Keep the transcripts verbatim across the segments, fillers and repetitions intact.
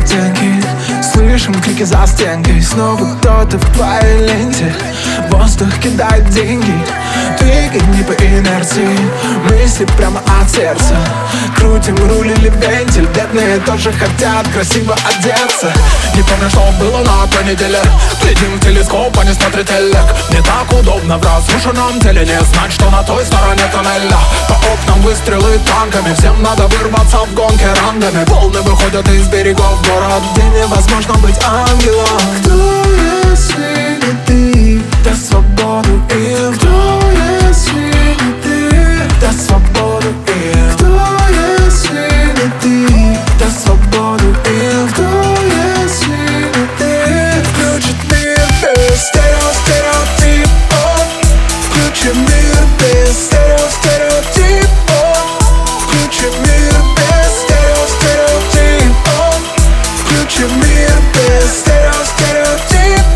оттенки. Слышим крики за стенкой. Снова кто-то в твоей ленте. Воздух кидает деньги. Двигай не по инерции. Мысли прямо от сердца. Крутим руль или вентиль. Бедные тоже хотят красиво одеться. Не помню, что было на той неделе. Глядим в телескоп, а не смотрит телек. Не так удобно в разрушенном теле не знать, что на той стороне тоннеля. По окнам выстрелы танками. Всем надо вырваться в гонке рандами. Волны выходят из берегов. Город, где невозможно быть ангелом. Кто, если не ты, даст свободу им? Кто, если не ты, даст свободу им? Кто, если не ты, даст свободу им? Кто, если не ты, включит мир без стерео, стереотипов? Включи мир без стерео, стереотипов. Включи мир без стерео, стереотипов. Включи мир без стерео, стереотипов.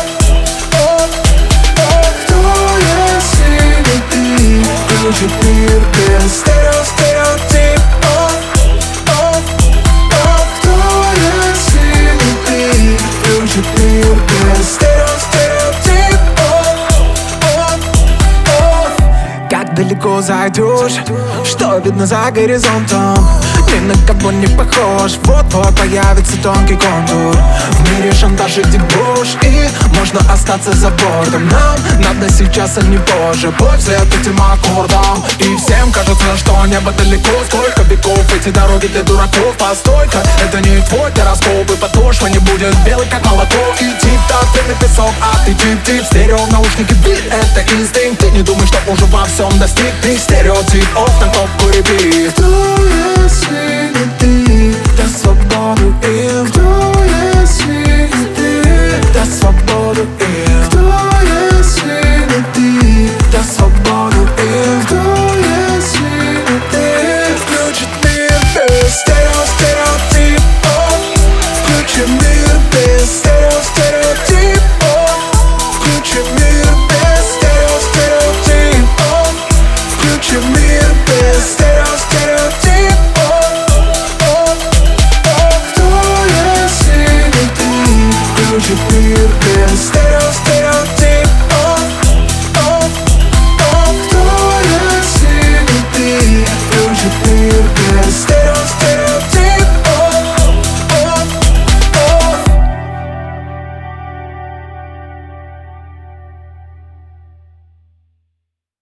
Кто, если не ты, включит мир без стерео, стереотипов. Кто, если не ты, включит мир без стерео, стереотипов. Как далеко зайдешь, что видно за горизонтом? Ни на кого не похож, вот-вот появится тонкий контур. В мире шантаж и дебош, и можно остаться за бортом. Нам надо сейчас, а не позже. Бой вслед этим аккордом. И всем кажется, что небо далеко. Сколько веков эти дороги для дураков. Постой-ка, это не твой гороскоп. И подошва не будет белой, как молоко. И тип-топ, ты на песок, а ты тип-тип. Стерео в наушнике, бит, это инстинкт. Ты не думай, что уже во всем достиг. Ты стереотип, оф на кнопку репит.